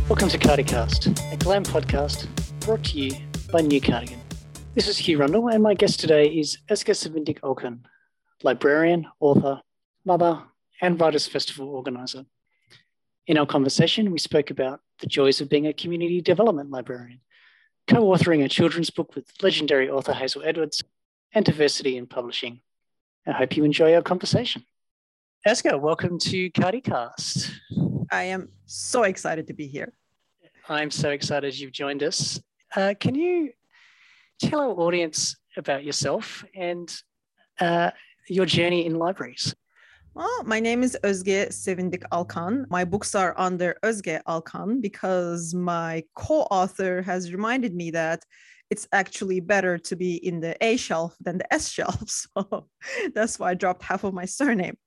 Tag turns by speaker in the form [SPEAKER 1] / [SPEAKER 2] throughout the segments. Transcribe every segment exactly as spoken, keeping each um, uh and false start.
[SPEAKER 1] Welcome to CardiCast, a glam podcast brought to you by New Cardigan. This is Hugh Rundle, and my guest today is Eska Savindik Alkan, librarian, author, mother, and Writers' Festival organiser. In our conversation, we spoke about the joys of being a community development librarian, co-authoring a children's book with legendary author Hazel Edwards, and diversity in publishing. I hope you enjoy our conversation. Eska, welcome to CardiCast.
[SPEAKER 2] I am so excited to be here.
[SPEAKER 1] I'm so excited you've joined us. Uh, can you tell our audience about yourself and uh, your journey in libraries?
[SPEAKER 2] Well, my name is Özge Sevindik Alkan. My books are under Özge Alkan because my co-author has reminded me that it's actually better to be in the A shelf than the S shelf. So that's why I dropped half of my surname.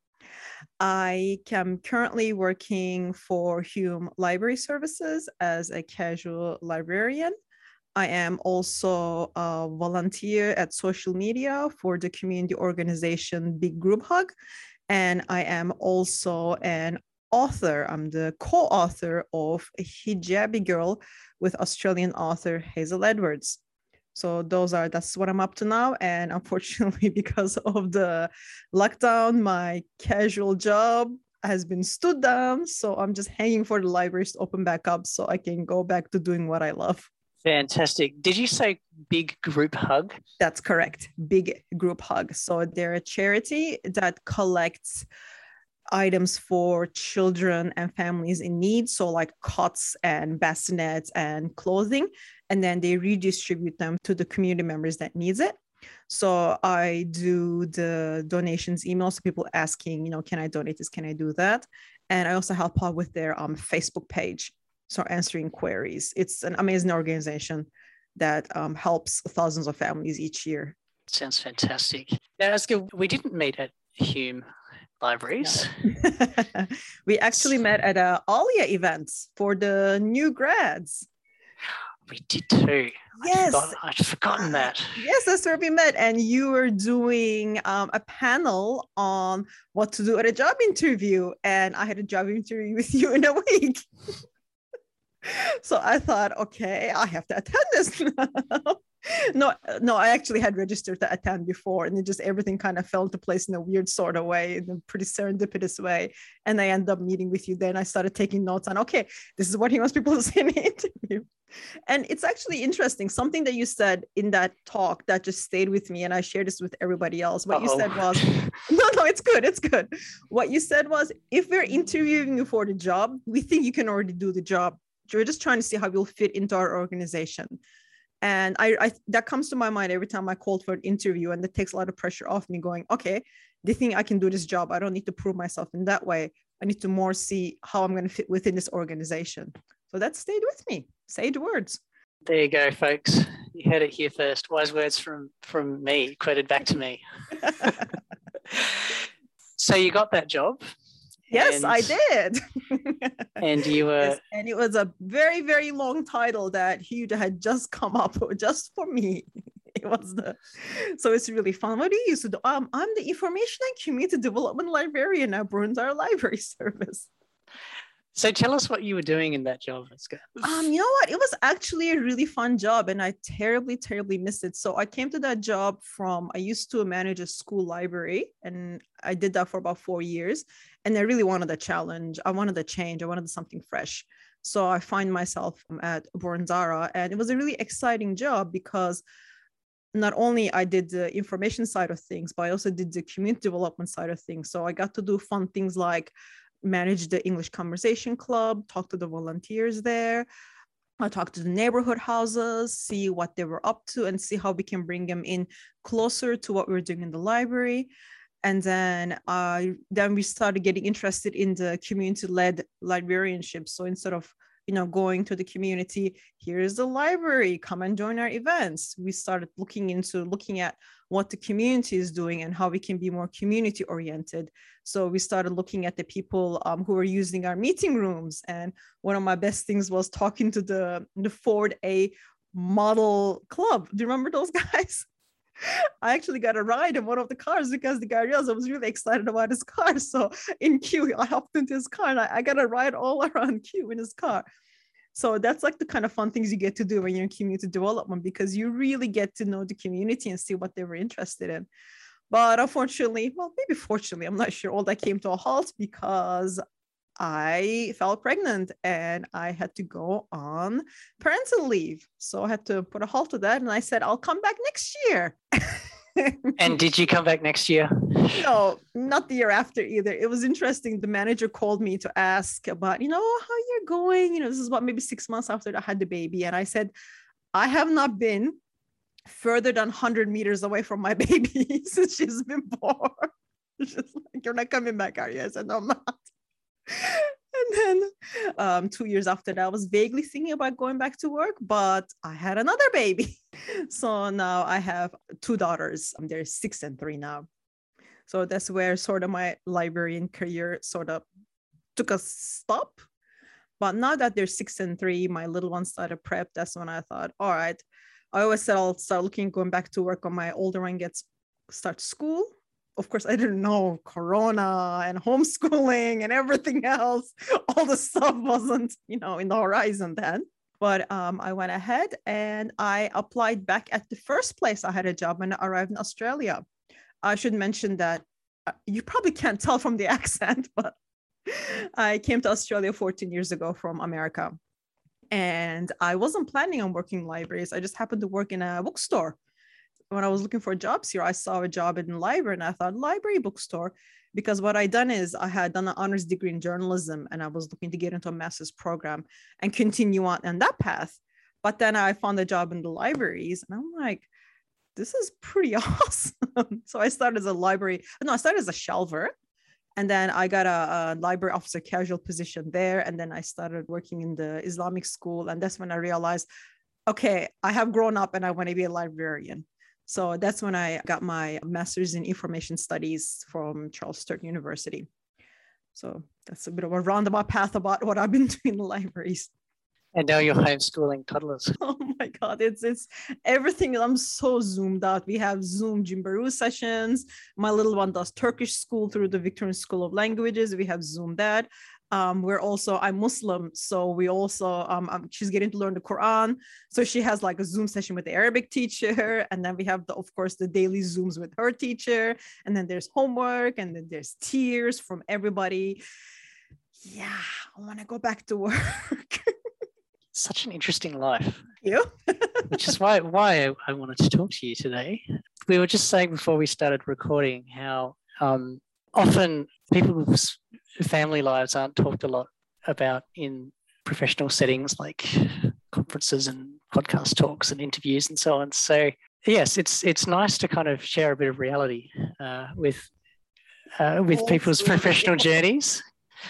[SPEAKER 2] I am currently working for Hume Library Services as a casual librarian. I am also a volunteer at social media for the community organization Big Group Hug. And I am also an author. I'm the co-author of A Hijabi Girl with Australian author Hazel Edwards. So those are, that's what I'm up to now. And unfortunately, because of the lockdown, my casual job has been stood down. So I'm just hanging for the libraries to open back up so I can go back to doing what I love.
[SPEAKER 1] Fantastic. Did you say Big Group Hug?
[SPEAKER 2] That's correct. Big Group Hug. So they're a charity that collects items for children and families in need. So like cots and bassinets and clothing, and then they redistribute them to the community members that needs it. So I do the donations emails, people asking, you know, can I donate this? Can I do that? And I also help out with their um, Facebook page. So answering queries. It's an amazing organization that um, helps thousands of families each year.
[SPEAKER 1] Sounds fantastic. Now, Eska, we didn't meet at Hume Libraries.
[SPEAKER 2] No. We actually met at a ALIA event for the new grads.
[SPEAKER 1] We did too.
[SPEAKER 2] Yes.
[SPEAKER 1] I'd forgotten, I'd forgotten that.
[SPEAKER 2] Yes, that's where we met. And you were doing um, a panel on what to do at a job interview. And I had a job interview with you in a week. So I thought, okay, I have to attend this now. No, no, I actually had registered to attend before, and it just everything kind of fell into place in a weird sort of way, in a pretty serendipitous way. And I ended up meeting with you. Then I started taking notes on, okay, this is what he wants people to say in the interview. And it's actually interesting. Something that you said in that talk that just stayed with me, and I shared this with everybody else. What Uh-oh. you said was, no, no, it's good, it's good. What you said was, if we're interviewing you for the job, we think you can already do the job. We're just trying to see how you'll fit into our organization. And I, I that comes to my mind every time I called for an interview, and that takes a lot of pressure off me going, okay, they think I can do this job. I don't need to prove myself in that way. I need to more see how I'm going to fit within this organization. So that stayed with me. Sage words.
[SPEAKER 1] There you go, folks. You heard it here first. Wise words from, from me, quoted back to me. So you got that job.
[SPEAKER 2] Yes,
[SPEAKER 1] and,
[SPEAKER 2] I did.
[SPEAKER 1] And you were...
[SPEAKER 2] Yes, and it was a very, very long title that Hugh had just come up with just for me. It was the... So it's really fun. What do you used to do? Um, I'm the Information and Community Development Librarian at Burnside Library Service.
[SPEAKER 1] So tell us what you were doing in that job.
[SPEAKER 2] Um, you know what? It was actually a really fun job, and I terribly, terribly missed it. So I came to that job from, I used to manage a school library, and I did that for about four years. And I really wanted a challenge. I wanted a change. I wanted something fresh. So I find myself at Boroondara, and it was a really exciting job because not only I did the information side of things, but I also did the community development side of things. So I got to do fun things like manage the English Conversation Club, talk to the volunteers there. I talked to the neighborhood houses, see what they were up to, and see how we can bring them in closer to what we we're doing in the library. And then, uh, then we started getting interested in the community-led librarianship. So instead of you know, going to the community, here's the library, come and join our events. We started looking into looking at what the community is doing and how we can be more community oriented. So we started looking at the people um, who were using our meeting rooms. And one of my best things was talking to the, the Ford A model club. Do you remember those guys? I actually got a ride in one of the cars because the guy realized I was really excited about his car. So in Q, I hopped into his car and I, I got a ride all around Q in his car. So that's like the kind of fun things you get to do when you're in community development, because you really get to know the community and see what they were interested in. But unfortunately, well, maybe fortunately, I'm not sure, all that came to a halt because I fell pregnant and I had to go on parental leave. So I had to put a halt to that. And I said, I'll come back next year.
[SPEAKER 1] And did you come back next year?
[SPEAKER 2] No, not the year after either. It was interesting. The manager called me to ask about, you know, how you're going. You know, this is about maybe six months after I had the baby. And I said, I have not been further than one hundred meters away from my baby since she's been born. It's just like, you're not coming back, are you? I said, no, I'm not. And then um, two years after that, I was vaguely thinking about going back to work, but I had another baby. So now I have two daughters. Um, they're six and three now. So that's where sort of my librarian career sort of took a stop. But now that they're six and three, my little one started prep. That's when I thought, all right, I always said I'll start looking, going back to work when my older one gets start school. Of course, I didn't know Corona and homeschooling and everything else. All the stuff wasn't, you know, in the horizon then. But um, I went ahead and I applied back at the first place I had a job when I arrived in Australia. I should mention that uh, you probably can't tell from the accent, but I came to Australia fourteen years ago from America. And I wasn't planning on working in libraries. I just happened to work in a bookstore. When I was looking for jobs here, I saw a job in the library and I thought, library bookstore, because what I'd done is I had done an honors degree in journalism and I was looking to get into a master's program and continue on in that path. But then I found a job in the libraries and I'm like, this is pretty awesome. So I started as a library, no, I started as a shelver. And then I got a, a library officer casual position there. And then I started working in the Islamic school. And that's when I realized, okay, I have grown up and I want to be a librarian. So that's when I got my master's in information studies from Charles Sturt University. So that's a bit of a roundabout path about what I've been doing in the libraries.
[SPEAKER 1] And now you're homeschooling toddlers.
[SPEAKER 2] Oh my God, it's it's everything. I'm so zoomed out. We have Zoom Jimbaroo sessions. My little one does Turkish school through the Victorian School of Languages. We have Zoom that. Um, we're also, I'm Muslim, so we also, um, um, she's getting to learn the Quran. So she has like a Zoom session with the Arabic teacher. And then we have, the, of course, the daily Zooms with her teacher. And then there's homework and then there's tears from everybody. Yeah, I want to go back to work.
[SPEAKER 1] Such an interesting life.
[SPEAKER 2] You?
[SPEAKER 1] Which is why, why I, I wanted to talk to you today. We were just saying before we started recording how um, often people's family lives aren't talked a lot about in professional settings like conferences and podcast talks and interviews and so on. So yes, it's it's nice to kind of share a bit of reality uh, with uh, with people's professional journeys.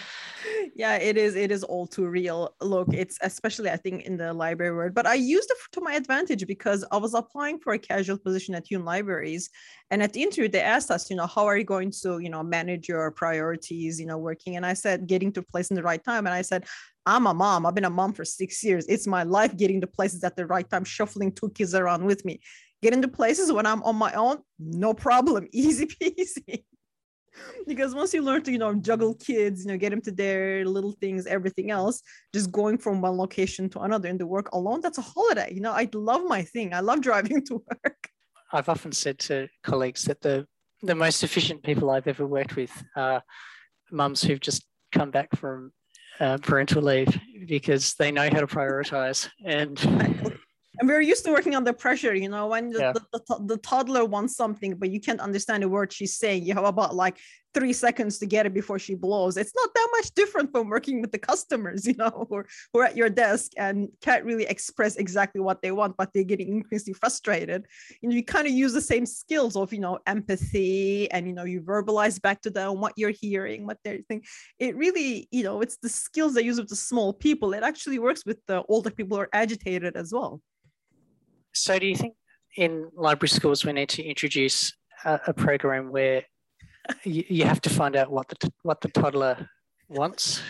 [SPEAKER 2] Yeah, it is. It is all too real. Look, it's especially, I think, in the library world, but I used it to my advantage because I was applying for a casual position at Hume Libraries. And at the interview, they asked us, you know, how are you going to, you know, manage your priorities, you know, working? And I said, getting to a place in the right time. And I said, I'm a mom. I've been a mom for six years. It's my life getting to places at the right time, shuffling two kids around with me. Getting to places when I'm on my own, no problem. Easy peasy. Because once you learn to, you know, juggle kids, you know, get them to their little things, everything else, just going from one location to another in the work alone, that's a holiday. You know, I love my thing. I love driving to work.
[SPEAKER 1] I've often said to colleagues that the, the most efficient people I've ever worked with are mums who've just come back from uh, parental leave because they know how to prioritize. And
[SPEAKER 2] And we're used to working under pressure, you know, when the,
[SPEAKER 1] yeah.
[SPEAKER 2] the, the, the toddler wants something, but you can't understand the word she's saying. You have about like three seconds to get it before she blows. It's not that much different from working with the customers, you know, who are, who are at your desk and can't really express exactly what they want, but they're getting increasingly frustrated. You know, you kind of use the same skills of, you know, empathy and, you know, you verbalize back to them what you're hearing, what they're thinking. It really, you know, it's the skills they use with the small people. It actually works with the older people who are agitated as well.
[SPEAKER 1] So do you think in library schools we need to introduce a, a program where you, you have to find out what the what the toddler wants,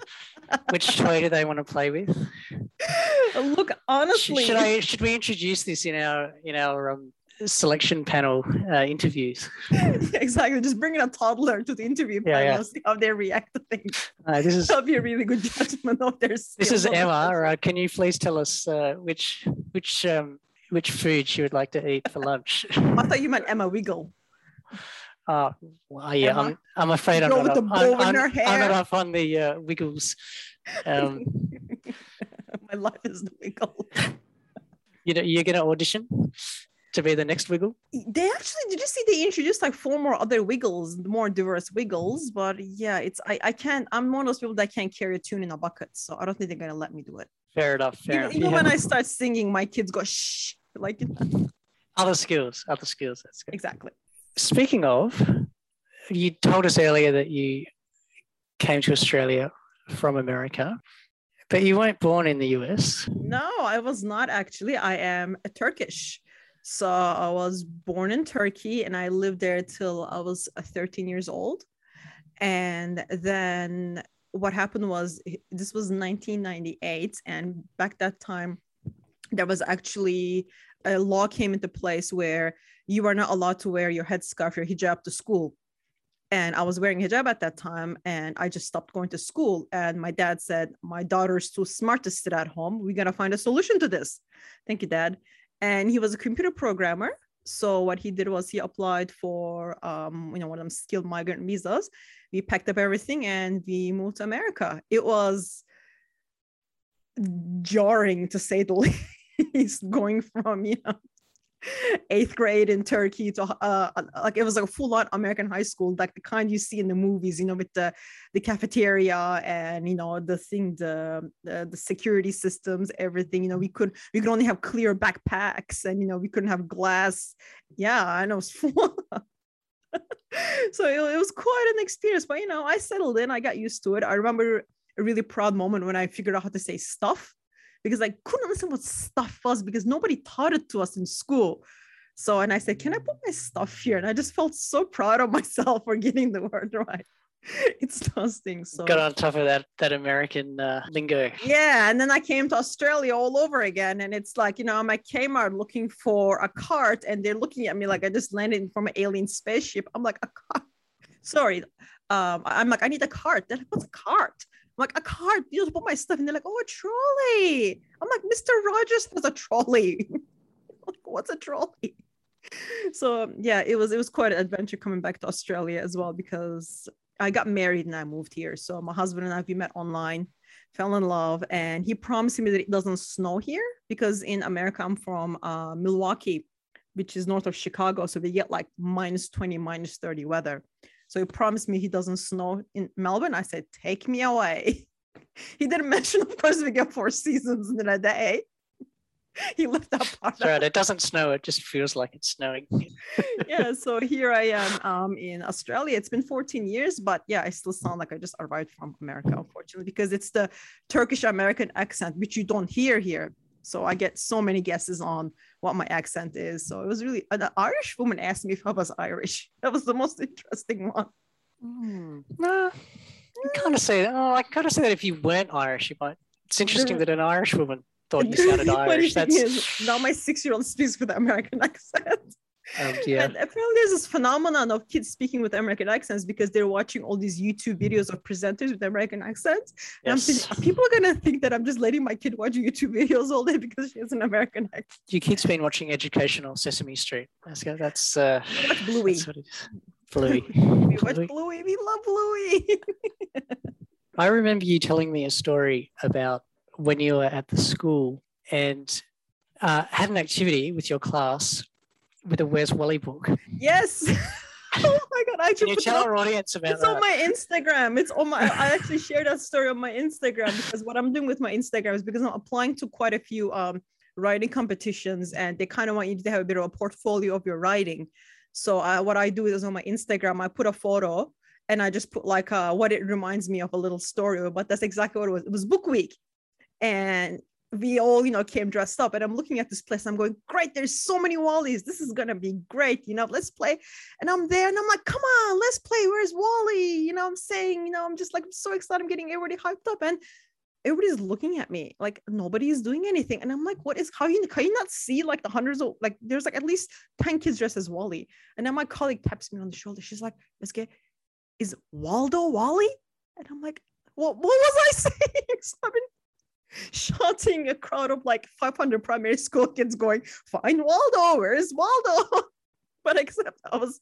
[SPEAKER 1] which toy do they want to play with?
[SPEAKER 2] Look, honestly,
[SPEAKER 1] should, should I should we introduce this in our in our um, selection panel uh, interviews.
[SPEAKER 2] Exactly. Just bring in a toddler to the interview
[SPEAKER 1] Yeah,
[SPEAKER 2] panel
[SPEAKER 1] yeah.
[SPEAKER 2] and see how they react to things.
[SPEAKER 1] Uh, this is
[SPEAKER 2] That'll be a really good judgment of their skills.
[SPEAKER 1] this is
[SPEAKER 2] of the
[SPEAKER 1] Emma.
[SPEAKER 2] person.
[SPEAKER 1] Uh, can you please tell us uh, which which um, which food she would like to eat for lunch?
[SPEAKER 2] I thought you meant Emma Wiggle.
[SPEAKER 1] Uh, well, yeah,
[SPEAKER 2] Emma?
[SPEAKER 1] I'm I'm afraid I'm
[SPEAKER 2] Girl
[SPEAKER 1] not,
[SPEAKER 2] with
[SPEAKER 1] up,
[SPEAKER 2] the bow
[SPEAKER 1] I'm,
[SPEAKER 2] in her
[SPEAKER 1] I'm, I'm not
[SPEAKER 2] hair.
[SPEAKER 1] up on the uh, Wiggles. Um,
[SPEAKER 2] My life is the Wiggle.
[SPEAKER 1] you know, you're going to audition to be the next Wiggle?
[SPEAKER 2] They actually, did you see they introduced like four more other Wiggles, more diverse Wiggles? But yeah, it's I I can't. I'm one of those people that can't carry a tune in a bucket, so I don't think they're gonna let me do it.
[SPEAKER 1] Fair enough. Fair
[SPEAKER 2] Even,
[SPEAKER 1] enough.
[SPEAKER 2] even
[SPEAKER 1] Yeah.
[SPEAKER 2] when I start singing, my kids go shh, like you know.
[SPEAKER 1] Other skills, other skills. That's good.
[SPEAKER 2] Exactly.
[SPEAKER 1] Speaking of, you told us earlier that you came to Australia from America, but you weren't born in the U S.
[SPEAKER 2] No, I was not actually. I am a Turkish. So I was born in Turkey and I lived there till I was uh, thirteen years old. And then what happened was this was nineteen ninety-eight. And back that time, there was actually a law came into place where you are not allowed to wear your headscarf, your hijab to school. And I was wearing hijab at that time and I just stopped going to school. And my dad said, my daughter's too smart to sit at home. We got to find a solution to this. Thank you, Dad. And he was a computer programmer. So what he did was he applied for, um, you know, one of them skilled migrant visas. We packed up everything and we moved to America. It was jarring to say the least, going from, you know, eighth grade in Turkey to uh like it was like a full-on American high school, like the kind you see in the movies, you know, with the the cafeteria and you know the thing, the the, the security systems, everything. You know, we could we could only have clear backpacks and you know we couldn't have glass. Yeah, I know, it was full. So it, it was quite an experience, but you know, I settled in, I got used to it. I remember a really proud moment when I figured out how to say stuff, because I couldn't understand what stuff was because nobody taught it to us in school. So, and I said, can I put my stuff here? And I just felt so proud of myself for getting the word right. It's those things. So
[SPEAKER 1] Got on top of that that American uh, lingo.
[SPEAKER 2] yeah, and then I came to Australia all over again. And it's like, you know, I'm at Kmart looking for a cart and they're looking at me like I just landed from an alien spaceship. I'm like, a cart? Sorry. Um, I'm like, I need a cart. They're like, what's a cart? I'm like, a cart, you just put my stuff. And they're like, oh, a trolley. I'm like, Mister Rogers has a trolley. Like, what's a trolley? So yeah, it was it was quite an adventure coming back to Australia as well, because I got married and I moved here. So my husband and I, we met online, fell in love, and he promised me that it doesn't snow here because in America, I'm from uh, Milwaukee, which is north of Chicago. So we get like minus twenty, minus thirty weather. So he promised me he doesn't snow in Melbourne. I said, take me away. He didn't mention, of course, we get four seasons in a day. He left that part
[SPEAKER 1] That's right.
[SPEAKER 2] out.
[SPEAKER 1] It doesn't snow. It just feels like it's snowing.
[SPEAKER 2] Yeah, so here I am um, in Australia. It's been fourteen years, but yeah, I still sound like I just arrived from America, unfortunately, because it's the Turkish American accent, which you don't hear here. So I get so many guesses on what my accent is. So it was really, an Irish woman asked me if I was Irish. That was the most interesting one.
[SPEAKER 1] Hmm. No, I kind of say that. Oh, I kind of say that if you weren't Irish, you might. It's interesting that an Irish woman thought you sounded
[SPEAKER 2] Funny
[SPEAKER 1] Irish.
[SPEAKER 2] thing
[SPEAKER 1] That's
[SPEAKER 2] is, now my six-year-old speaks with an American accent.
[SPEAKER 1] um, yeah.
[SPEAKER 2] And apparently there's this phenomenon of kids speaking with American accents because they're watching all these YouTube videos of presenters with American accents. And I'm
[SPEAKER 1] Yes.
[SPEAKER 2] thinking, people are going to think that I'm just letting my kid watch YouTube videos all day because she has an American accent.
[SPEAKER 1] Your kid's been watching educational Sesame Street. That's that's uh,
[SPEAKER 2] Watch Bluey.
[SPEAKER 1] that's what it is. Bluey.
[SPEAKER 2] We watch
[SPEAKER 1] Bluey.
[SPEAKER 2] Bluey. We love Bluey.
[SPEAKER 1] I remember you telling me a story about when you were at the school and uh, had an activity with your class with a Where's Wally book.
[SPEAKER 2] Yes. Oh my God. I
[SPEAKER 1] Can
[SPEAKER 2] actually
[SPEAKER 1] you
[SPEAKER 2] put
[SPEAKER 1] tell
[SPEAKER 2] it
[SPEAKER 1] our audience about
[SPEAKER 2] It's on
[SPEAKER 1] that?
[SPEAKER 2] my Instagram. It's on my, I actually shared that story on my Instagram because what I'm doing with my Instagram is because I'm applying to quite a few um, writing competitions and they kind of want you to have a bit of a portfolio of your writing. So uh, what I do is on my Instagram, I put a photo and I just put like uh, what it reminds me of, a little story, but that's exactly what it was. It was book week. And we all, you know, came dressed up and I'm looking at this place. I'm going, great. There's so many Wallies. This is going to be great. You know, let's play. And I'm there and I'm like, come on, let's play. Where's Wally? You know, I'm saying, you know, I'm just like, I'm so excited. I'm getting everybody hyped up. And everybody's looking at me like nobody is doing anything. And I'm like, what is, how you, can you not see like the hundreds of, like, there's like at least ten kids dressed as Wally. And then my colleague taps me on the shoulder. She's like, Özge, is Waldo Wally? And I'm like, what, what was I saying? So I've been shouting a crowd of like five hundred primary school kids going, find Waldo, where is Waldo? But except I was,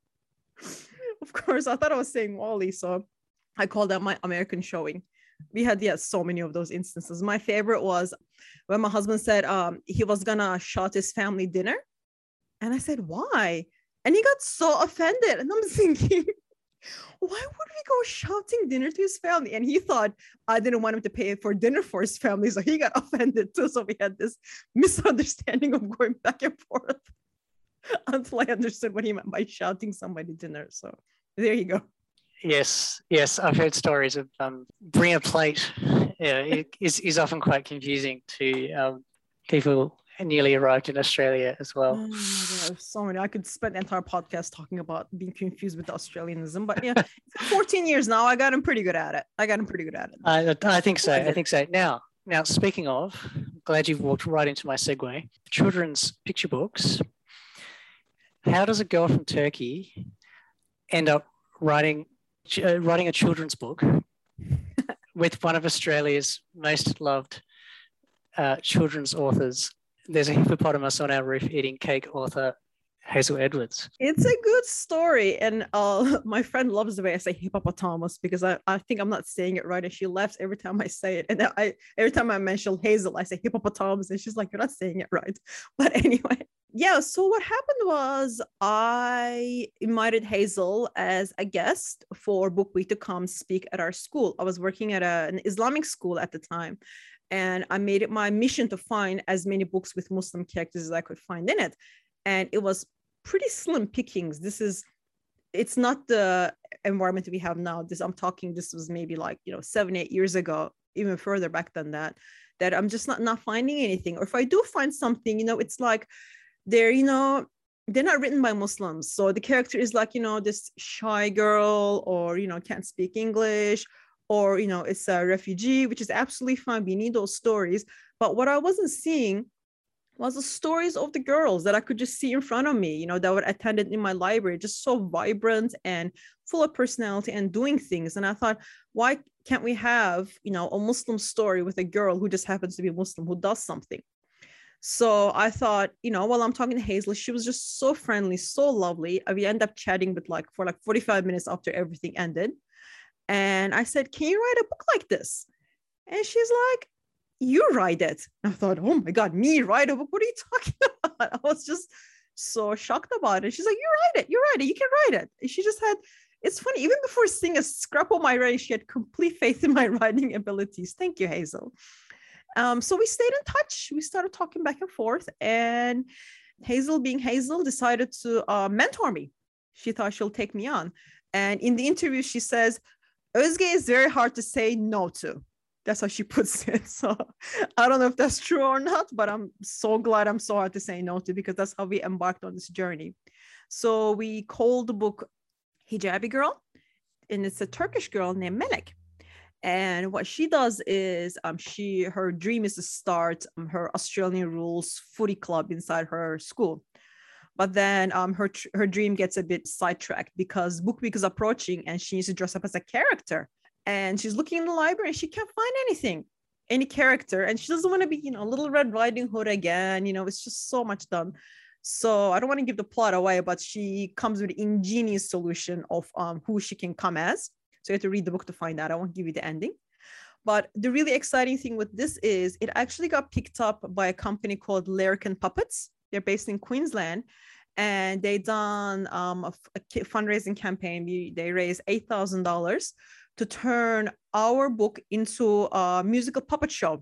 [SPEAKER 2] of course, I thought I was saying Wally. So I called that my American showing. We had, yeah, so many of those instances. My favorite was when my husband said um, he was gonna shout his family dinner. And I said, why? And he got so offended. And I'm thinking, why would we go shouting dinner to his family? And he thought I didn't want him to pay for dinner for his family. So he got offended too. So we had this misunderstanding of going back and forth until I understood what he meant by shouting somebody dinner. So there you go.
[SPEAKER 1] Yes, yes, I've heard stories of um, bring a plate. Yeah, it is, is often quite confusing to um, people newly arrived in Australia as well.
[SPEAKER 2] Oh my God, so many. I could spend the entire podcast talking about being confused with Australianism, but yeah, fourteen years now, I got him pretty good at it. I got him pretty good at it.
[SPEAKER 1] I, I think so. I think so. Now, now speaking of, I'm glad you've walked right into my segue. Children's picture books. How does a girl from Turkey end up writing? Uh, writing a children's book with one of Australia's most loved uh, children's authors? There's a hippopotamus on our roof eating cake, author Hazel Edwards.
[SPEAKER 2] It's a good story. And uh, my friend loves the way I say hippopotamus because I, I think I'm not saying it right. And she laughs every time I say it. And I every time I mention Hazel, I say hippopotamus. And she's like, you're not saying it right. But anyway, yeah. So what happened was I invited Hazel as a guest for Book Week to come speak at our school. I was working at a, an Islamic school at the time. And I made it my mission to find as many books with Muslim characters as I could find in it. And it was pretty slim pickings. This is, it's not the environment we have now. This, I'm talking, this was maybe like, you know, seven, eight years ago, even further back than that, that I'm just not, not finding anything. Or if I do find something, you know, it's like they're, you know, they're not written by Muslims. So the character is like, you know, this shy girl or, you know, can't speak English, or, you know, it's a refugee, which is absolutely fine. We need those stories. But what I wasn't seeing was the stories of the girls that I could just see in front of me, you know, that were attended in my library, just so vibrant and full of personality and doing things. And I thought, why can't we have, you know, a Muslim story with a girl who just happens to be Muslim, who does something? So I thought, you know, while I'm talking to Hazel, she was just so friendly, so lovely. We ended up chatting with like for like forty-five minutes after everything ended. And I said, can you write a book like this? And she's like, you write it. And I thought, oh my God, me write a book? What are you talking about? I was just so shocked about it. She's like, you write it, you write it, you can write it. And she just had, it's funny, even before seeing a scrap of my writing, she had complete faith in my writing abilities. Thank you, Hazel. Um, so we stayed in touch. We started talking back and forth. And Hazel, being Hazel, decided to uh, mentor me. She thought she'll take me on. And in the interview, she says, Özge is very hard to say no to. That's how she puts it. So I don't know if that's true or not, but I'm so glad I'm so hard to say no to, because that's how we embarked on this journey. So we called the book Hijabi Girl, and it's a Turkish girl named Melek. And what she does is um, she her dream is to start um, her Australian rules footy club inside her school. But then um, her her dream gets a bit sidetracked because Book Week is approaching and she needs to dress up as a character. And she's looking in the library and she can't find anything, any character. And she doesn't want to be, you know, Little Red Riding Hood again. You know, it's just so much done. So I don't want to give the plot away, but she comes with an ingenious solution of um, who she can come as. So you have to read the book to find out. I won't give you the ending. But the really exciting thing with this is it actually got picked up by a company called Larrikin Puppets. They're based in Queensland. And they done um, a, a fundraising campaign. They raised eight thousand dollars to turn our book into a musical puppet show.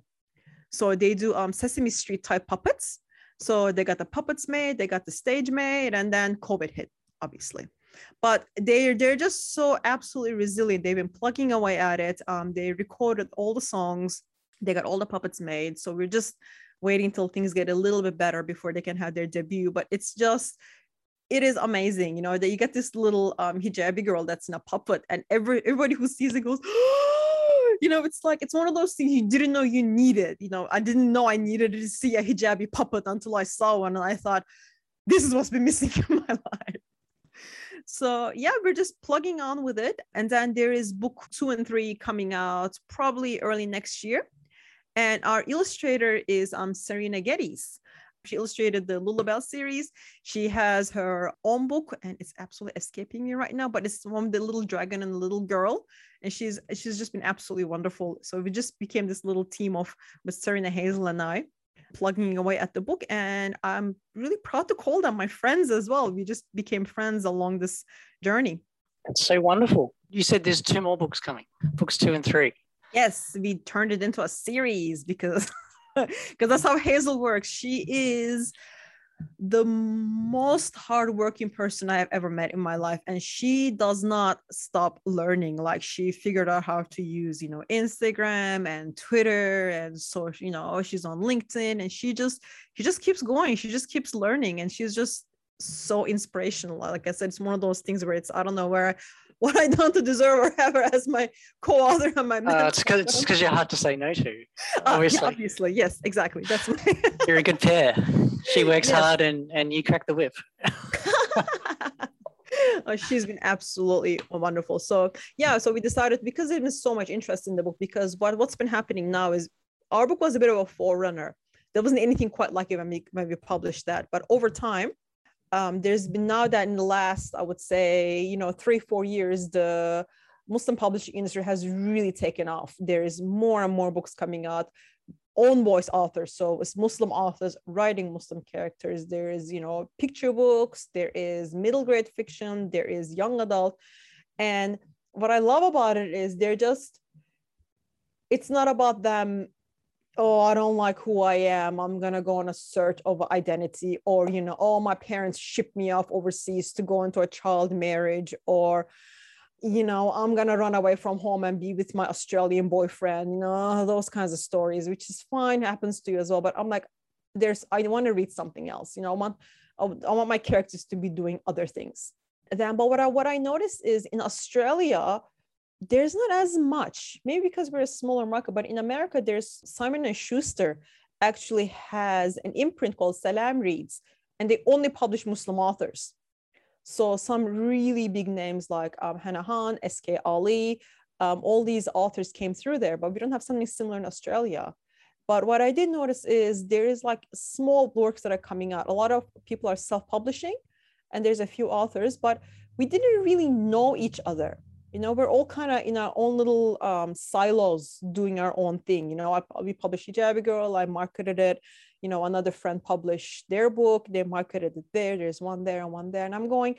[SPEAKER 2] So they do um, Sesame Street type puppets. So they got the puppets made, they got the stage made, and then COVID hit, obviously. But they're, they're just so absolutely resilient. They've been plugging away at it. Um, they recorded all the songs. They got all the puppets made. So we're just waiting until things get a little bit better before they can have their debut. But it's just, it is amazing, you know, that you get this little um, hijabi girl that's in a puppet, and every everybody who sees it goes, oh, You know, it's like, it's one of those things you didn't know you needed. You know, I didn't know I needed to see a hijabi puppet until I saw one. And I thought, this is what's been missing in my life. So yeah, we're just plugging on with it. And then there is book two and three coming out probably early next year. And our illustrator is um, Serena Geddes. She illustrated the Lullabelle series. She has her own book, and it's absolutely escaping me right now, but it's one with the little dragon and the little girl. And she's she's just been absolutely wonderful. So we just became this little team of with Serena Hazel and I plugging away at the book. And I'm really proud to call them my friends as well. We just became friends along this journey.
[SPEAKER 1] That's so wonderful. You said there's two more books coming, books two and three.
[SPEAKER 2] Yes, we turned it into a series because because that's how Hazel works. She is the most hardworking person I have ever met in my life, and she does not stop learning. Like, she figured out how to use, you know, Instagram and Twitter, and so, you know, she's on LinkedIn, and she just she just keeps going. She just keeps learning, and she's just so inspirational. Like I said, it's one of those things where it's, I don't know where what I done to deserve or have her as my co-author and my mentor.
[SPEAKER 1] Uh, it's because it's because you're hard to say no to.
[SPEAKER 2] Obviously, uh, yeah, obviously, yes, exactly. That's my
[SPEAKER 1] you're a good pair. She works
[SPEAKER 2] yes.
[SPEAKER 1] hard, and and you crack the whip.
[SPEAKER 2] Oh, she's been absolutely wonderful. So yeah, so we decided, because there is so much interest in the book, because what what's been happening now is our book was a bit of a forerunner. There wasn't anything quite like it when we when we published that, but over time. Um, there's been now that in the last, I would say, you know, three, four years, the Muslim publishing industry has really taken off. There is more and more books coming out, own voice authors. So it's Muslim authors writing Muslim characters. There is, you know, picture books, there is middle grade fiction, there is young adult. And what I love about it is they're just, it's not about them, oh, I don't like who I am, I'm going to go on a search of identity, or, you know, oh, my parents shipped me off overseas to go into a child marriage, or, you know, I'm going to run away from home and be with my Australian boyfriend, you know, those kinds of stories, which is fine, happens to you as well. But I'm like, there's, I want to read something else, you know, I want, I want my characters to be doing other things. Then, but what I, what I noticed is in Australia, there's not as much, maybe because we're a smaller market, but in America, there's Simon and Schuster actually has an imprint called Salam Reads, and they only publish Muslim authors. So some really big names like um, Hannah Han, S K Ali, um, all these authors came through there, but we don't have something similar in Australia. But what I did notice is there is like small works that are coming out. A lot of people are self-publishing, and there's a few authors, but we didn't really know each other. You know, we're all kind of in our own little um, silos doing our own thing. You know, I, we published Hijabi Girl, I marketed it. You know, another friend published their book, they marketed it there. There's one there and one there. And I'm going,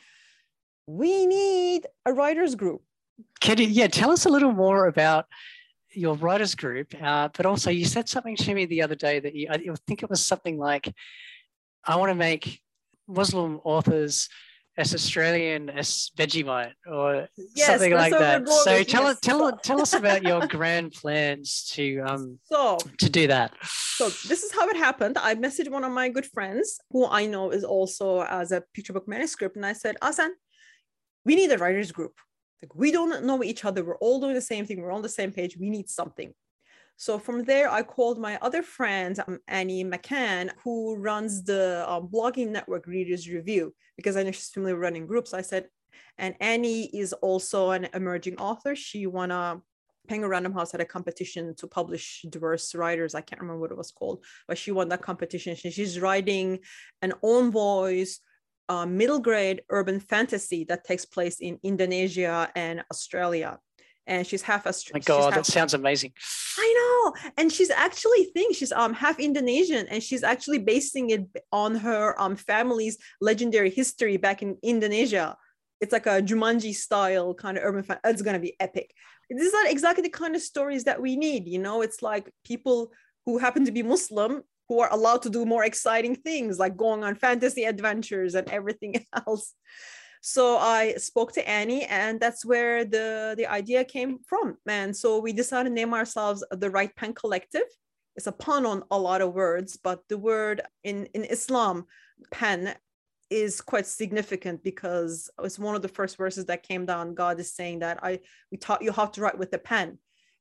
[SPEAKER 2] we need a writers group.
[SPEAKER 1] Can you, yeah, tell us a little more about your writers group, uh, but also you said something to me the other day that you, I think it was something like, I want to make Muslim authors as Australian as Vegemite, or yes, something like that. So tell yes. tell tell us about your grand plans to um
[SPEAKER 2] so
[SPEAKER 1] to do that.
[SPEAKER 2] So this is how it happened. I messaged one of my good friends who I know is also as a picture book manuscript, and I said, Asan, we need a writers group. Like, we don't know each other. We're all doing the same thing. We're on the same page. We need something. So from there, I called my other friend, um, Annie McCann, who runs the um, blogging network Readers Review, because I know she's familiar with running groups. I said, and Annie is also an emerging author. She won a, Penguin Random House had a competition to publish diverse writers. I can't remember what it was called, but she won that competition. She's writing an own voice, uh, middle grade urban fantasy that takes place in Indonesia and Australia. And she's half Australian.
[SPEAKER 1] My God,
[SPEAKER 2] half-
[SPEAKER 1] that sounds amazing.
[SPEAKER 2] I know. And she's actually think she's um half Indonesian, and she's actually basing it on her um family's legendary history back in Indonesia. It's like a Jumanji style kind of urban fan. It's gonna be epic. This is not exactly the kind of stories that we need. You know, it's like people who happen to be Muslim who are allowed to do more exciting things, like going on fantasy adventures and everything else. So I spoke to Annie, and that's where the, the idea came from. And so we decided to name ourselves the Right Pen Collective. It's a pun on a lot of words, but the word in, in Islam, pen, is quite significant because it's one of the first verses that came down. God is saying that I we taught you how to write with a pen.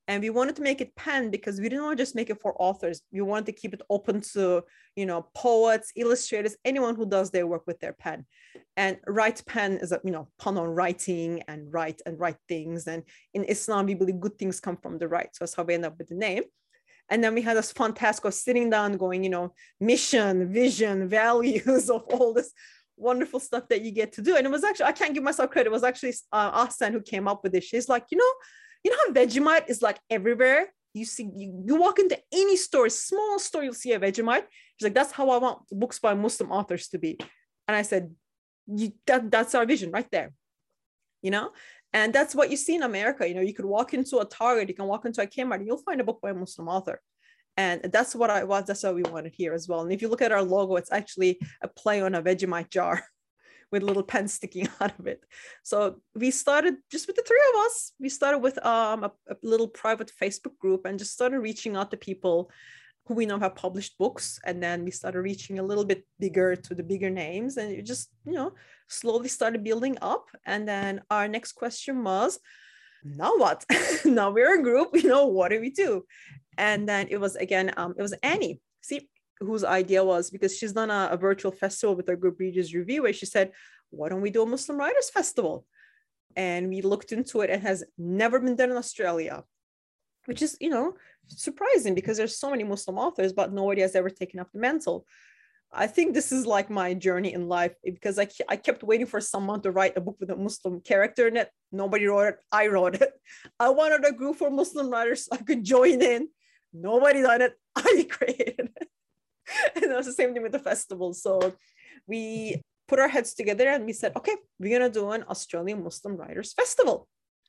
[SPEAKER 2] And we wanted to make it pen because we didn't want to just make it for authors. We wanted to keep it open to, you know, poets, illustrators, anyone who does their work with their pen. And write pen is a, you know, pun on writing and write and write things. And in Islam, we believe good things come from the right. So that's how we end up with the name. And then we had this fun task of sitting down going, you know, mission, vision, values of all this wonderful stuff that you get to do. And it was actually, I can't give myself credit. It was actually uh, Ahsan who came up with it. She's like, you know, you know how Vegemite is like everywhere? You see, you, you walk into any store, small store, you'll see a Vegemite. She's like, that's how I want books by Muslim authors to be. And I said, you, that, that's our vision right there, you know? And that's what you see in America. You know, you could walk into a Target, you can walk into a Kmart, and you'll find a book by a Muslim author. And that's what I was, that's what we wanted here as well. And if you look at our logo, it's actually a play on a Vegemite jar with little pens sticking out of it. So we started just with the three of us. We started with um, a, a little private Facebook group and just started reaching out to people who we know have published books. And then we started reaching a little bit bigger to the bigger names. And it just, you know, slowly started building up. And then our next question was, now what? Now we're a group, you know, what do we do? And then it was, again, um, it was Annie. See, whose idea was, because she's done a, a virtual festival with our group Readers Review, where she said, why don't we do a Muslim Writers Festival? And we looked into it, and has never been done in Australia, which is, you know, surprising because there's so many Muslim authors, but nobody has ever taken up the mantle. I think this is like my journey in life, because I, I kept waiting for someone to write a book with a Muslim character in it. Nobody wrote it. I wrote it. I wanted a group for Muslim writers so I could join in. Nobody done it. I created it. And it was the same thing with the festival. So we put our heads together and we said, okay, we're going to do an Australian Muslim Writers Festival.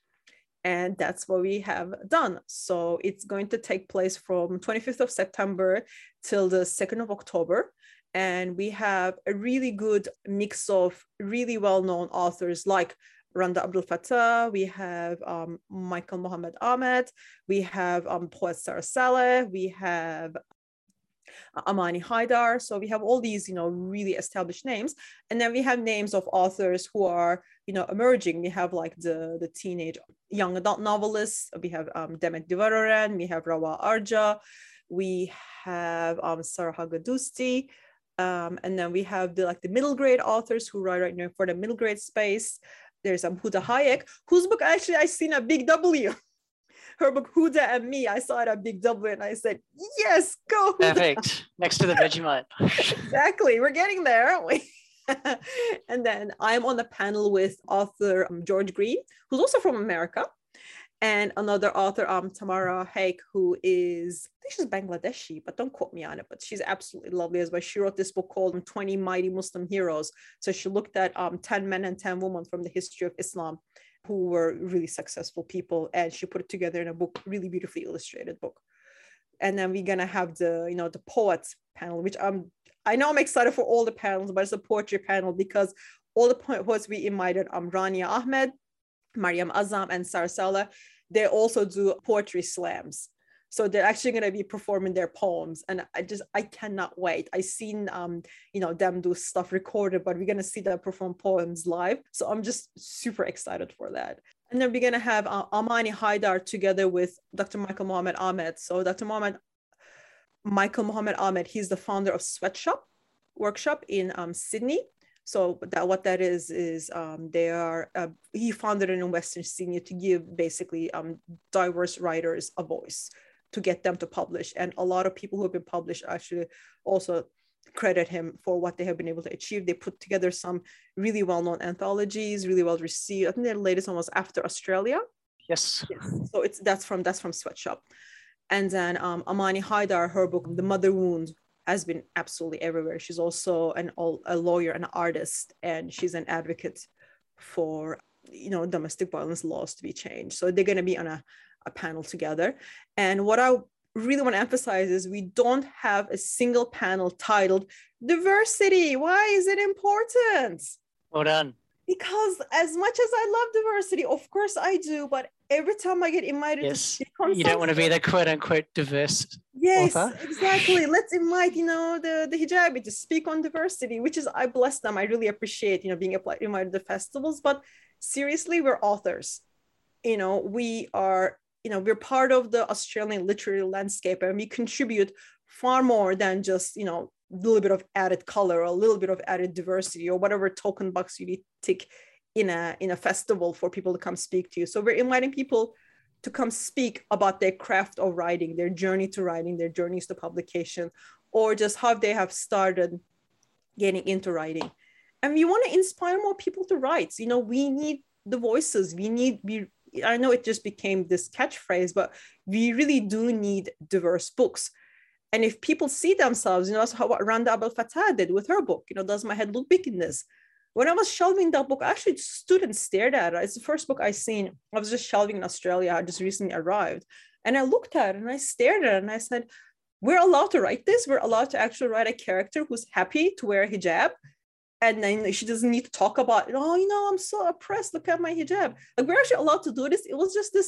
[SPEAKER 2] And that's what we have done. So it's going to take place from twenty-fifth of September till the second of October. And we have a really good mix of really well-known authors like Randa Abdul Fattah, we have um, Michael Muhammad Ahmed, we have um, poet Sarah Saleh, we have Amani Haidar. So we have all these, you know, really established names. And then we have names of authors who are, you know, emerging. We have like the, the teenage young adult novelists. We have um, Demet Divararan, we have Rawa Arja, we have um, Sarah Hagadusti. Um, and then we have the like the middle grade authors who write right now for the middle grade space. There's um, Huda Hayek, whose book actually I seen a big W. Her book Huda and Me, I saw it a big W and I said, yes, go Huda.
[SPEAKER 1] Perfect. Next to the Vegemite.
[SPEAKER 2] Exactly. We're getting there, aren't we? And then I'm on the panel with author um, George Green, who's also from America. And another author, um, Tamara Haque, who is, I think she's Bangladeshi, but don't quote me on it, but she's absolutely lovely as well. She wrote this book called twenty Mighty Muslim Heroes. So she looked at um, ten men and ten women from the history of Islam who were really successful people. And she put it together in a book, really beautifully illustrated book. And then we're going to have the, you know, the poets panel, which I'm, I know I'm excited for all the panels, but it's a poetry panel because all the poets we invited, um, Rania Ahmed, Mariam Azam, and Sarah Saleh, they also do poetry slams. So they're actually going to be performing their poems. And I just, I cannot wait. I've seen, um, you know, them do stuff recorded, but we're going to see them perform poems live. So I'm just super excited for that. And then we're going to have uh, Amani Haidar together with Doctor Michael Muhammad Ahmed. So Doctor Muhammad, Michael Muhammad Ahmed, he's the founder of Sweatshop Workshop in um, Sydney. So that what that is, is um, they are, uh, he founded it in Western Sydney to give basically um, diverse writers a voice, to get them to publish. And a lot of people who have been published actually also credit him for what they have been able to achieve. They put together some really well-known anthologies, really well received. I think their latest one was After Australia.
[SPEAKER 1] Yes.
[SPEAKER 2] yes. So it's that's from that's from Sweatshop. And then um, Amani Haidar, her book, The Mother Wound, has been absolutely everywhere. She's also an a lawyer, an artist, and she's an advocate for, you know, domestic violence laws to be changed. So they're going to be on a, a panel together. And what I really want to emphasize is we don't have a single panel titled diversity. Why is it important?
[SPEAKER 1] Well done.
[SPEAKER 2] Because as much as I love diversity, of course I do, but every time I get invited
[SPEAKER 1] yes.
[SPEAKER 2] to speak on
[SPEAKER 1] you don't want to be the quote unquote diverse
[SPEAKER 2] yes,
[SPEAKER 1] author.
[SPEAKER 2] Exactly. Let's invite, you know, the, the hijabi to speak on diversity, which is, I bless them. I really appreciate, you know, being invited to festivals, but seriously, we're authors. You know, we are you know, we're part of the Australian literary landscape, and we contribute far more than just, you know, a little bit of added color or a little bit of added diversity or whatever token box you need to tick in a in a festival for people to come speak to you. So we're inviting people to come speak about their craft of writing, their journey to writing, their journeys to publication, or just how they have started getting into writing. And we want to inspire more people to write. You know, we need the voices. We need, we, I know it just became this catchphrase, but we really do need diverse books. And if people see themselves, you know, that's how what Randa Abdel Fattah did with her book, you know, does my head look big in this? When I was shelving that book, I actually stood and stared at it. It's the first book I seen. I was just shelving in Australia. I just recently arrived. And I looked at it and I stared at it and I said, we're allowed to write this. We're allowed to actually write a character who's happy to wear a hijab. And then she doesn't need to talk about, oh, you know, I'm so oppressed. Look at my hijab. Like, we're actually allowed to do this. It was just this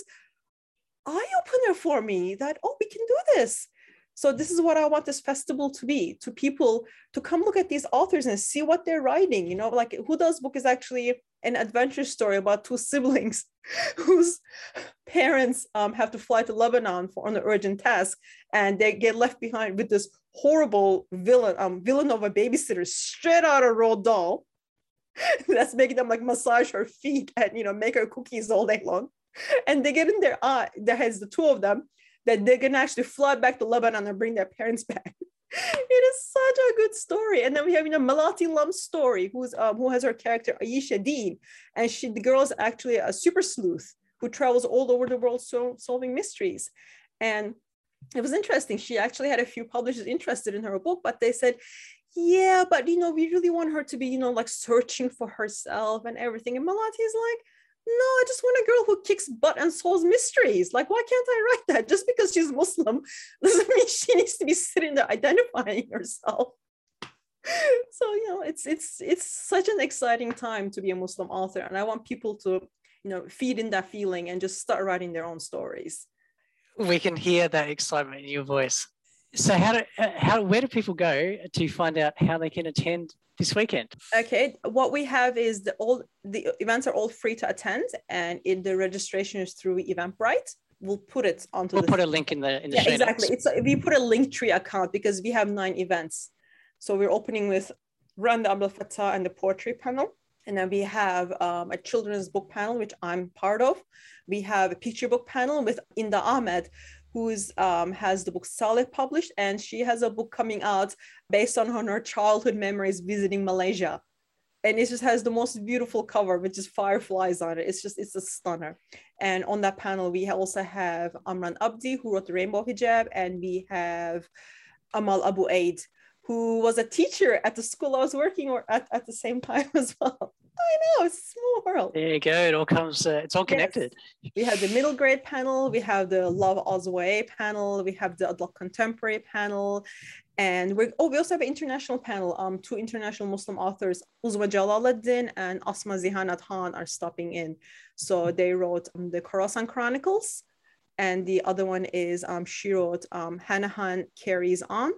[SPEAKER 2] eye-opener for me that, oh, we can do this. So this is what I want this festival to be, to people to come look at these authors and see what they're writing. You know, like Huda's book is actually an adventure story about two siblings whose parents um, have to fly to Lebanon for on an urgent task, and they get left behind with this horrible villain, um, villain of a babysitter straight out of Roald Dahl that's making them like massage her feet and, you know, make her cookies all day long. And they get in their eye, there has the two of them, that they're going to actually fly back to Lebanon and bring their parents back. It is such a good story. And then we have, you know, Malati Lum's story, who's um, who has her character Aisha Dean, and she the girl is actually a super sleuth who travels all over the world so, solving mysteries. And it was interesting. She actually had a few publishers interested in her book, but they said, yeah, but, you know, we really want her to be, you know, like searching for herself and everything. And Malati is like, no, I just want a girl who kicks butt and solves mysteries. Like, why can't I write that? Just because she's Muslim doesn't mean she needs to be sitting there identifying herself. So, you know, it's it's it's such an exciting time to be a Muslim author. And I want people to, you know, feed in that feeling and just start writing their own stories.
[SPEAKER 1] We can hear that excitement in your voice. So how do, how, where do people go to find out how they can attend this weekend?
[SPEAKER 2] Okay, what we have is the all the events are all free to attend, and it, the registration is through Eventbrite. We'll put it onto.
[SPEAKER 1] We'll
[SPEAKER 2] the
[SPEAKER 1] put a link in the in the
[SPEAKER 2] yeah,
[SPEAKER 1] show
[SPEAKER 2] exactly.
[SPEAKER 1] notes.
[SPEAKER 2] It's a, we put a Linktree account because we have nine events. So we're opening with Randa Abdel Fattah and the poetry panel, and then we have um, a children's book panel, which I'm part of. We have a picture book panel with Inda Ahmed, who's um, has the book Saleh published, and she has a book coming out based on her childhood memories visiting Malaysia. And it just has the most beautiful cover with just fireflies on it. It's just, it's a stunner. And on that panel, we also have Amran Abdi, who wrote the Rainbow Hijab, and we have Amal Abu Aid, who was a teacher at the school I was working at at the same time as well. I know, it's a small world.
[SPEAKER 1] There you go. It all comes, uh, it's all connected.
[SPEAKER 2] Yes. We have the middle grade panel, we have the Love Ozway panel, we have the adult contemporary panel, and we're, oh, we also have an international panel. Um, two international Muslim authors, Uzma Jalaluddin and Asma Zihanat Khan, are stopping in. So they wrote um, the Khorasan Chronicles, and the other one is, um, she wrote um, Hanahan Carries On,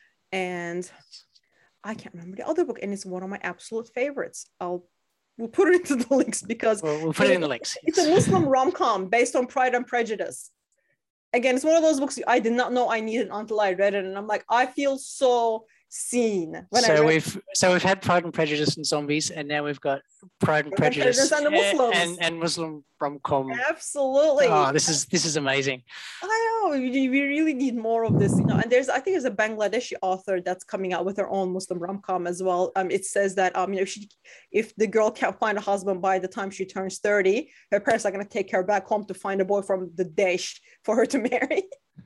[SPEAKER 2] and I can't remember the other book, and it's one of my absolute favorites. I'll We'll put it into the links because
[SPEAKER 1] we'll, we'll put it in the links.
[SPEAKER 2] It's a Muslim rom-com based on Pride and Prejudice. Again, it's one of those books I did not know I needed until I read it, and I'm like, I feel so seen. When
[SPEAKER 1] so
[SPEAKER 2] I
[SPEAKER 1] we've so we've had Pride and Prejudice and zombies, and now we've got Pride and Prejudice
[SPEAKER 2] and, and,
[SPEAKER 1] and, and Muslim rom-com.
[SPEAKER 2] Absolutely.
[SPEAKER 1] Oh, this is this is amazing.
[SPEAKER 2] I know, we, we really need more of this, you know. And there's, I think there's a Bangladeshi author that's coming out with her own Muslim rom-com as well. Um, it says that um, you know, she, if the girl can't find a husband by the time she turns thirty, her parents are going to take her back home to find a boy from the Desh for her to marry.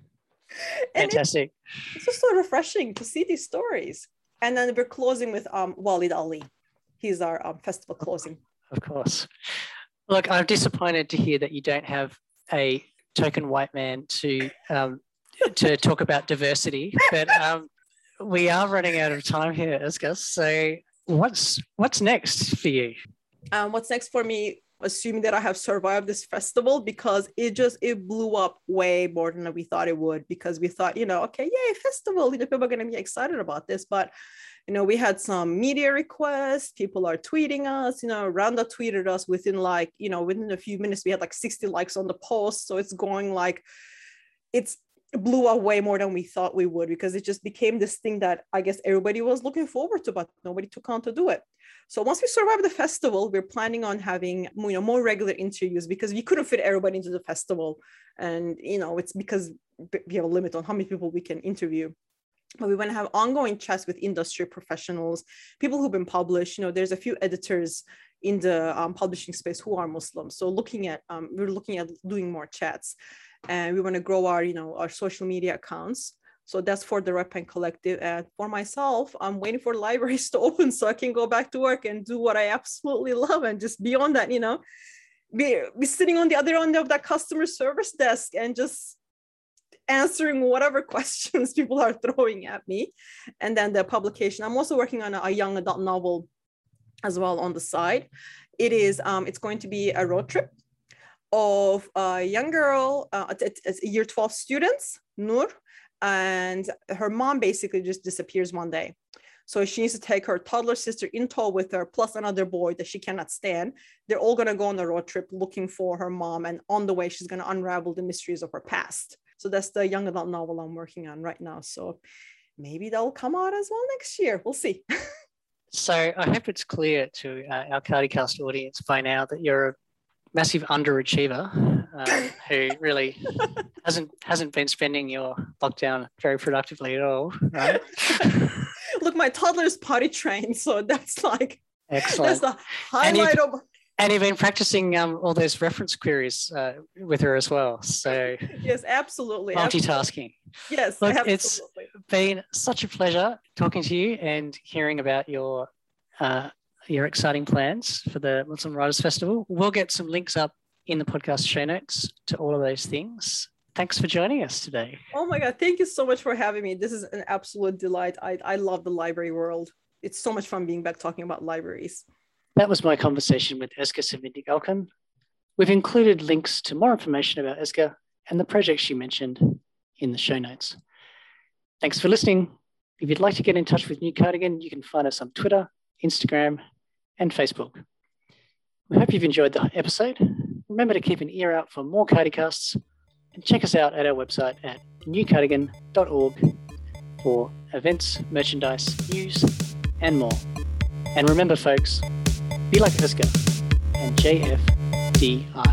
[SPEAKER 1] Fantastic.
[SPEAKER 2] It's, it's just so refreshing to see these stories. And then we're closing with um, Walid Ali. He's our um, festival closing.
[SPEAKER 1] Of course. Look, I'm disappointed to hear that you don't have a token white man to um, to talk about diversity, but um, we are running out of time here, Eska. So what's what's next for you?
[SPEAKER 2] Um, what's next for me? assuming that I have survived this festival, because it just, it blew up way more than we thought it would, because we thought, you know, okay, yay, festival, you know, people are going to be excited about this. But, you know, we had some media requests, people are tweeting us, you know, Randa tweeted us within like, you know, within a few minutes, we had like sixty likes on the post. So it's going like, it's, it blew up way more than we thought we would, because it just became this thing that I guess everybody was looking forward to, but nobody took on to do it. So once we survive the festival, we're planning on having, you know, more regular interviews, because we couldn't fit everybody into the festival. And, you know, it's because we have a limit on how many people we can interview. But we want to have ongoing chats with industry professionals, people who've been published. You know, there's a few editors in the um, publishing space who are Muslim. So looking at, um, we're looking at doing more chats. And we want to grow our, you know, our social media accounts. So that's for the Red Pen Collective. And for myself, I'm waiting for libraries to open so I can go back to work and do what I absolutely love, and just beyond that, you know, be, be sitting on the other end of that customer service desk and just answering whatever questions people are throwing at me. And then the publication, I'm also working on a, a young adult novel as well on the side. It is, um, it's going to be a road trip of a young girl, uh, it's year twelve students, Noor, and her mom basically just disappears one day. So she needs to take her toddler sister in tow with her, plus another boy that she cannot stand. They're all gonna go on a road trip looking for her mom, and on the way, she's gonna unravel the mysteries of her past. So that's the young adult novel I'm working on right now. So maybe that'll come out as well next year, we'll see.
[SPEAKER 1] So I hope it's clear to uh, our CardiCast audience by now that you're a massive underachiever um, who really hasn't hasn't been spending your lockdown very productively at all, right?
[SPEAKER 2] Look, my toddler's potty trained, so that's like
[SPEAKER 1] excellent.
[SPEAKER 2] That's the highlight
[SPEAKER 1] and
[SPEAKER 2] of.
[SPEAKER 1] And you've been practicing um, all those reference queries uh, with her as well. So
[SPEAKER 2] yes, absolutely.
[SPEAKER 1] Multitasking.
[SPEAKER 2] Absolutely. Yes,
[SPEAKER 1] look,
[SPEAKER 2] absolutely.
[SPEAKER 1] It's been such a pleasure talking to you and hearing about your. Uh, your exciting plans for the Muslim Writers Festival. We'll get some links up in the podcast show notes to all of those things. Thanks for joining us today.
[SPEAKER 2] Oh my God, thank you so much for having me. This is an absolute delight. I, I love the library world. It's so much fun being back talking about libraries.
[SPEAKER 1] That was my conversation with Eska Sevindik Alkan. We've included links to more information about Eska and the projects she mentioned in the show notes. Thanks for listening. If you'd like to get in touch with New Cardigan, you can find us on Twitter, Instagram, and Facebook. We hope you've enjoyed the episode. Remember to keep an ear out for more CardiCasts, and check us out at our website at new cardigan dot org for events, merchandise, news, and more. And remember, folks, be like Eska and J F D I.